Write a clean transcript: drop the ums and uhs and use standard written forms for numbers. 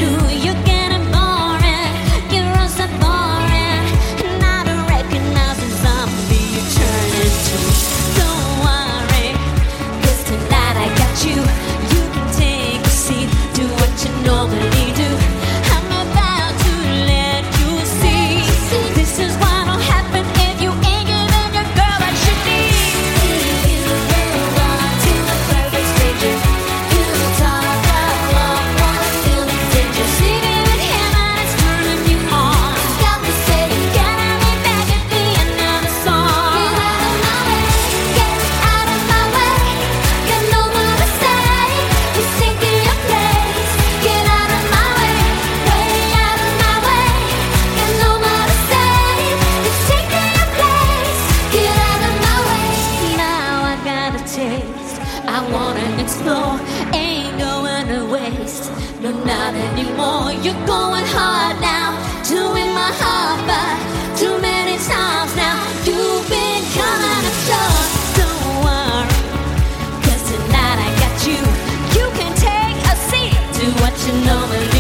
do. You're getting boring, you're all so boring, and I don't recognize the zombie you're turning to. Don't worry, 'cause tonight I got you. You can take a seat, do what you normally do. I'm about to let you see. This is what'll happen if you ain't giving your girl what she needs. You move on to a perfect stranger. You talk along, wanna feel the danger. Sleeping with him and it's turning you on. Got me saying, get out me back at me another song. Get out of my way, got no more to say. You're sinking your place. Get out of my way, way out of my way. Got no more to say. You're sinking your place. Get out of my way. Now I got a taste. I wanna explore. Ain't going to waste. No, not anymore. You're going hard now, doing my heart by too many times now. You've been coming up short. Don't worry, 'cause tonight I got you. You can take a seat, do what you normally